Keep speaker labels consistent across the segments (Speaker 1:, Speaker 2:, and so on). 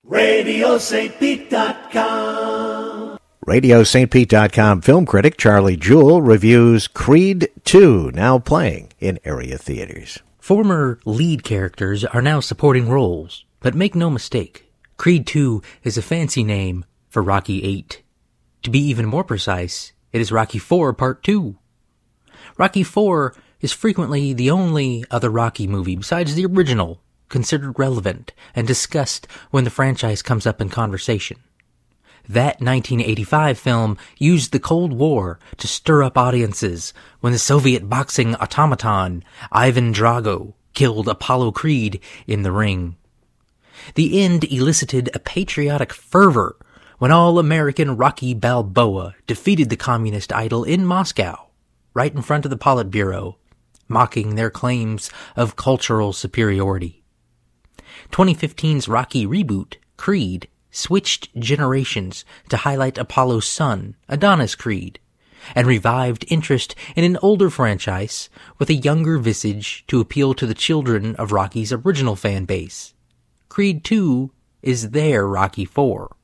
Speaker 1: RadioSt.Pete.com.
Speaker 2: RadioSt.Pete.com film critic Charlie Jewell reviews Creed 2, now playing in area theaters.
Speaker 3: Former lead characters are now supporting roles, but make no mistake, Creed 2 is a fancy name for Rocky 8. To be even more precise, it is Rocky 4 Part 2. Rocky 4 is frequently the only other Rocky movie besides the original considered relevant and discussed when the franchise comes up in conversation. That 1985 film used the Cold War to stir up audiences when the Soviet boxing automaton Ivan Drago killed Apollo Creed in the ring. The end elicited a patriotic fervor when all-American Rocky Balboa defeated the communist idol in Moscow, right in front of the Politburo, mocking their claims of cultural superiority. 2015's Rocky reboot, Creed, switched generations to highlight Apollo's son, Adonis Creed, and revived interest in an older franchise with a younger visage to appeal to the children of Rocky's original fan base. Creed 2 is their Rocky 4.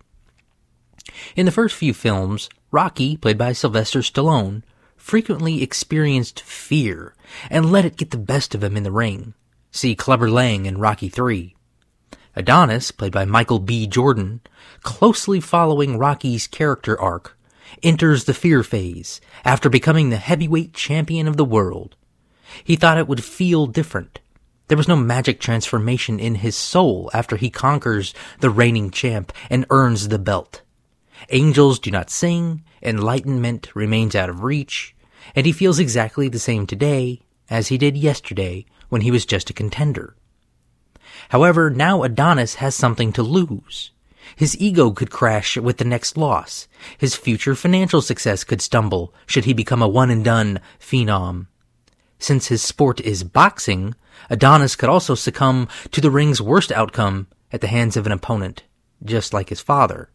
Speaker 3: In the first few films, Rocky, played by Sylvester Stallone, frequently experienced fear and let it get the best of him in the ring. See Clubber Lang in Rocky 3. Adonis, played by Michael B. Jordan, closely following Rocky's character arc, enters the fear phase after becoming the heavyweight champion of the world. He thought it would feel different. There was no magic transformation in his soul after he conquers the reigning champ and earns the belt. Angels do not sing, enlightenment remains out of reach, and he feels exactly the same today as he did yesterday when he was just a contender. However, now Adonis has something to lose. His ego could crash with the next loss. His future financial success could stumble should he become a one-and-done phenom. Since his sport is boxing, Adonis could also succumb to the ring's worst outcome at the hands of an opponent, just like his father.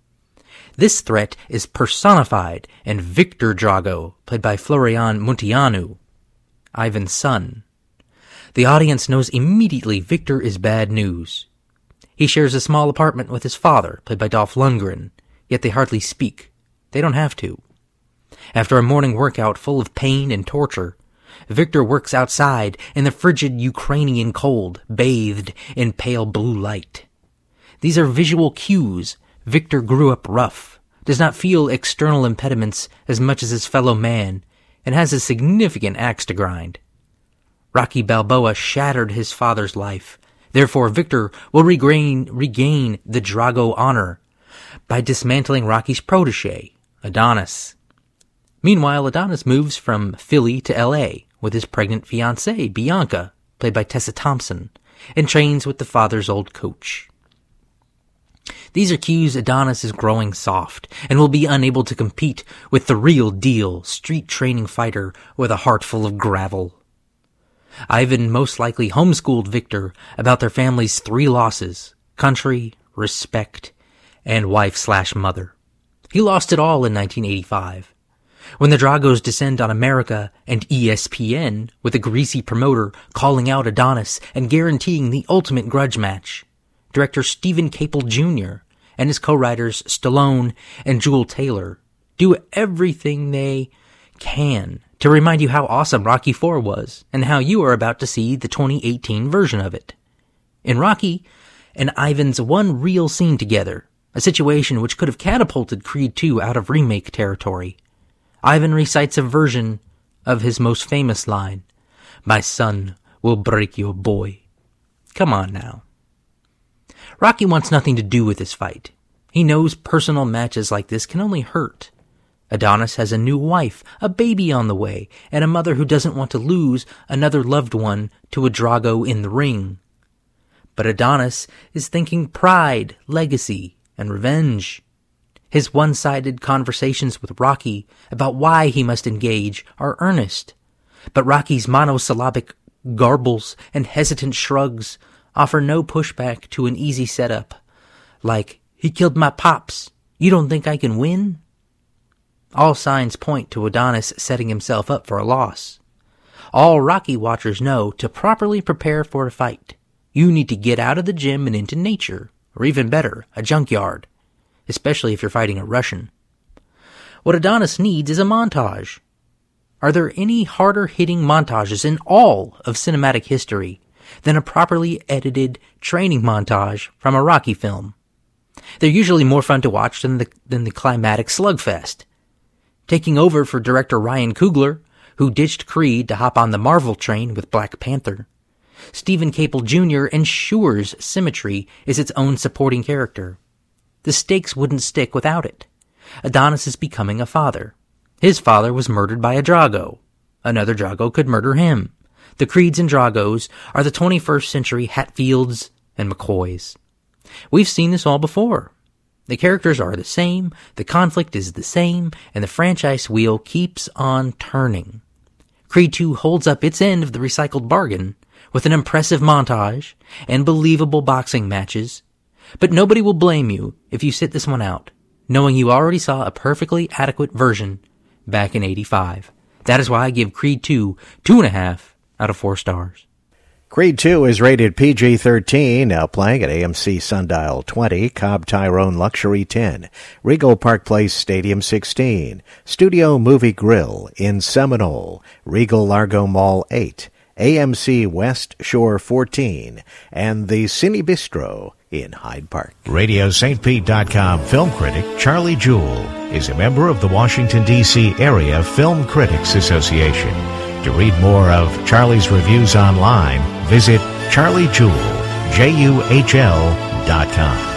Speaker 3: This threat is personified in Victor Drago, played by Florian Munteanu, Ivan's son. The audience knows immediately Victor is bad news. He shares a small apartment with his father, played by Dolph Lundgren, yet they hardly speak. They don't have to. After a morning workout full of pain and torture, Victor works outside in the frigid Ukrainian cold, bathed in pale blue light. These are visual cues. Victor grew up rough, does not feel external impediments as much as his fellow man, and has a significant axe to grind. Rocky Balboa shattered his father's life. Therefore, Victor will regain the Drago honor by dismantling Rocky's protege, Adonis. Meanwhile, Adonis moves from Philly to L.A. with his pregnant fiancée, Bianca, played by Tessa Thompson, and trains with the father's old coach. These are cues Adonis is growing soft and will be unable to compete with the real deal street training fighter with a heart full of gravel. Ivan most likely homeschooled Victor about their family's 3 losses: country, respect, and wife/mother. He lost it all in 1985. When the Dragos descend on America and ESPN with a greasy promoter calling out Adonis and guaranteeing the ultimate grudge match, director Stephen Capel Jr. and his co-writers Stallone and Jewel Taylor do everything they can to remind you how awesome Rocky IV was and how you are about to see the 2018 version of it. In Rocky and Ivan's one real scene together, a situation which could have catapulted Creed 2 out of remake territory, Ivan recites a version of his most famous line, "My son will break your boy." Come on now. Rocky wants nothing to do with this fight. He knows personal matches like this can only hurt. Adonis has a new wife, a baby on the way, and a mother who doesn't want to lose another loved one to a Drago in the ring. But Adonis is thinking pride, legacy, and revenge. His one-sided conversations with Rocky about why he must engage are earnest, but Rocky's monosyllabic garbles and hesitant shrugs offer no pushback to an easy setup, like, "He killed my pops. You don't think I can win?" All signs point to Adonis setting himself up for a loss. All Rocky watchers know to properly prepare for a fight, you need to get out of the gym and into nature, or even better, a junkyard, especially if you're fighting a Russian. What Adonis needs is a montage. Are there any harder-hitting montages in all of cinematic history than a properly edited training montage from a Rocky film? They're usually more fun to watch than the climatic slugfest. Taking over for director Ryan Coogler, who ditched Creed to hop on the Marvel train with Black Panther, Stephen Caple Jr. ensures symmetry is its own supporting character. The stakes wouldn't stick without it. Adonis is becoming a father. His father was murdered by a Drago. Another Drago could murder him. The Creeds and Dragos are the 21st century Hatfields and McCoys. We've seen this all before. The characters are the same, the conflict is the same, and the franchise wheel keeps on turning. Creed 2 holds up its end of the recycled bargain with an impressive montage and believable boxing matches, but nobody will blame you if you sit this one out, knowing you already saw a perfectly adequate version back in '85. That is why I give Creed 2 2.5 out of 4 stars.
Speaker 2: Creed 2 is rated PG-13, now playing at AMC Sundial 20, Cobb Tyrone Luxury 10, Regal Park Place Stadium 16, Studio Movie Grill in Seminole, Regal Largo Mall 8, AMC West Shore 14, and the Cine Bistro in Hyde Park. RadioSt.Pete.com film critic Charlie Jewell is a member of the Washington, D.C. Area Film Critics Association. To read more of Charlie's reviews online, visit charliejewell.com.